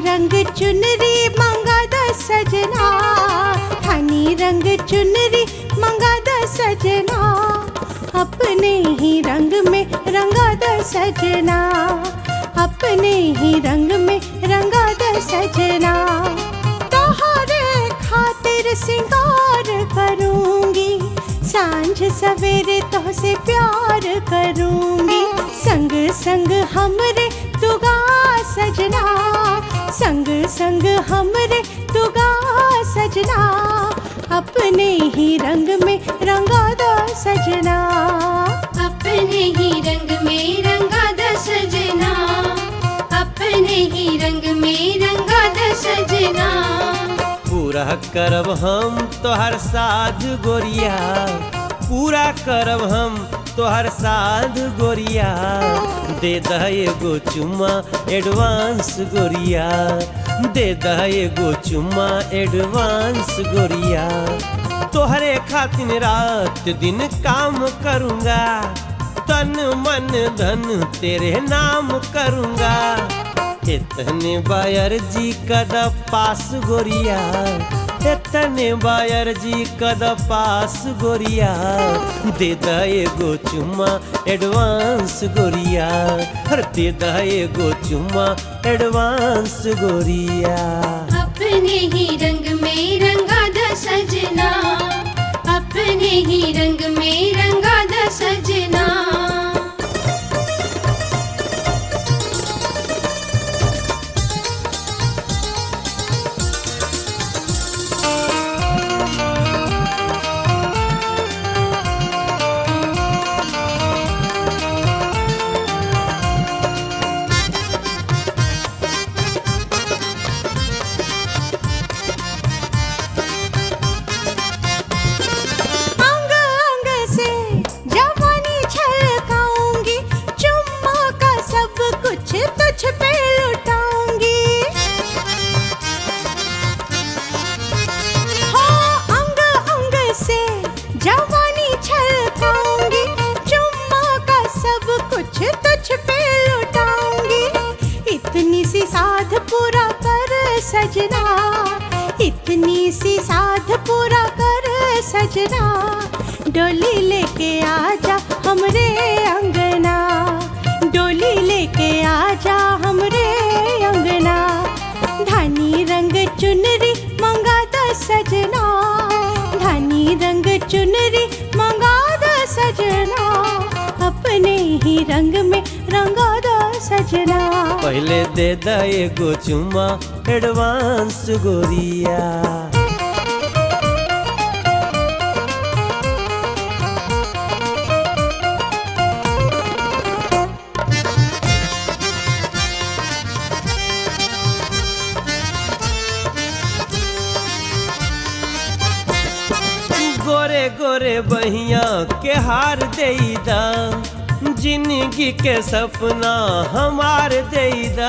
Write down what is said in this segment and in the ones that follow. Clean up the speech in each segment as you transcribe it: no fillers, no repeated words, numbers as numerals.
रंग चुनरी मंगा द सजना, धानी रंग चुनरी मंगा द सजना, अपने ही रंग में रंगा द सजना, अपने ही रंग में रंगा द सजना। तोहरे खातिर सिंगार करूंगी, सांझ सवेरे तोहसे प्यार करूंगी, संग संग हमरे तू गा सजना, संग संग हमरे तू गा सजना, अपने ही रंग में रंगा द सजना, अपने ही रंग में रंगा द सजना, अपने ही रंग में रंगा द सजना। पूरा करब हम तोहर साध गोरिया, पूरा करब हम तोहर साध गोरिया, दे दह एगो चुम्मा एडवांस गोरिया, दे दह एगो चुम्मा एडवांस गोरिया। तोहरे खातिर रात दिन काम करूँगा, तन मन धन तेरे नाम करूँगा, इतने बायर जी कद पास गोरिया, इतने बायर जी कद पास गोरिया, दे द एगो चुम्मा एडवांस गोरिया, दे द एगो चुम्मा एडवांस गोरिया। अपने ही रंग में रंगा द सजना, अपने ही रंग में रंगा द सजना। तुझ पे लुटाऊंगी, हो अंग अंग से जवानी छलकाऊंगी, चुम्मा का सब कुछ तुझ पे लुटाऊंगी, इतनी सी साध पूरा कर सजना, इतनी सी साध पूरा कर सजना, डोली लेके आजा हमरे अंगना, डोली लेके आजा हमरे अंगना, धानी रंग चुनरी मंगा द सजना, धानी रंग चुनरी मंगा द सजना, अपने ही रंग में रंगा द सजना। पहले दे द एगो चुम्मा एडवांस गोरिया, गोरे गोरे बहिया के हार देईदा, जिंदगी के सपना हमार देईदा,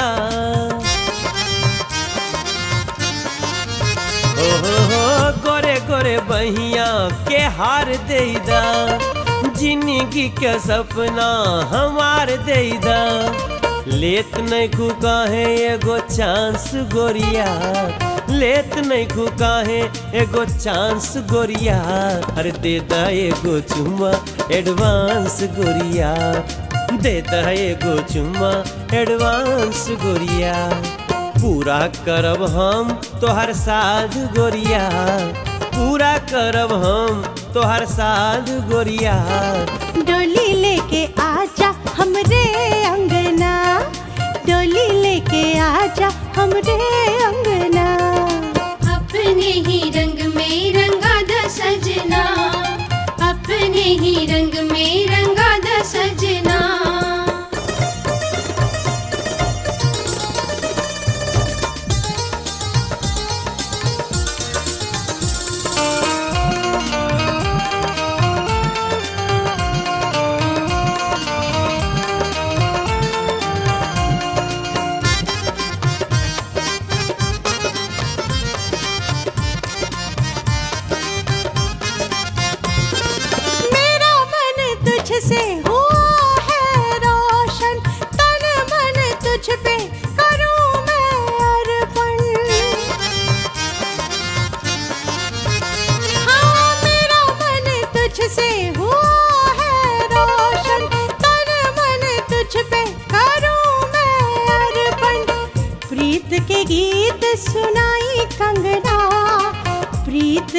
हो गोरे गोरे बहिया के हार देईदा, जिंदगी के सपना हमार देईदा, लेत नहीं खुका है एगो चांस गोरिया, लेत नहीं खुका है एगो चांस गोरिया, अरे दे द एगो चुम्मा एडवांस गोरिया, दे द एगो चुम्मा एडवांस गोरिया। पूरा करब हम तोहर साध गोरिया, पूरा करब हम तोहर साध गोरिया, डोली लेके आजा हमरे अंगना, डोली लेके आजा हमरे अंगना, अपने ही रंग में रंगा द सजना, अपने ही रंग में रंगा द सजना। तुझसे हुआ है रोशन, तन मन तुझ पे करूं मैं अर्पण।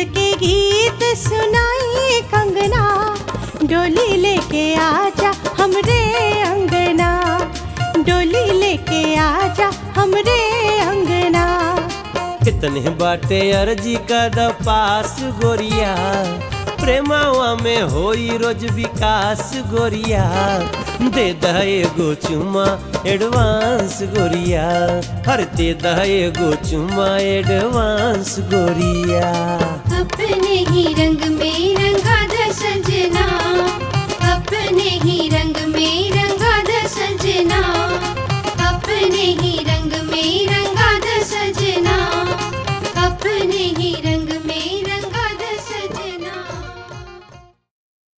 के गीत सुनाई कंगना, डोली लेके आजा हमरे अंगना, डोली लेके आजा हमरे अंगना। कितने बाटे अर्जी का द पास गोरिया, प्रेमावा में होई रोज विकास गोरिया। दे द एगो चुमा एडवांस गोरिया, हर दे द एगो चुमा एडवांस गोरिया। अपने ही रंग में रंगा द सजना, अपने ही रंग में रंगा द सजना।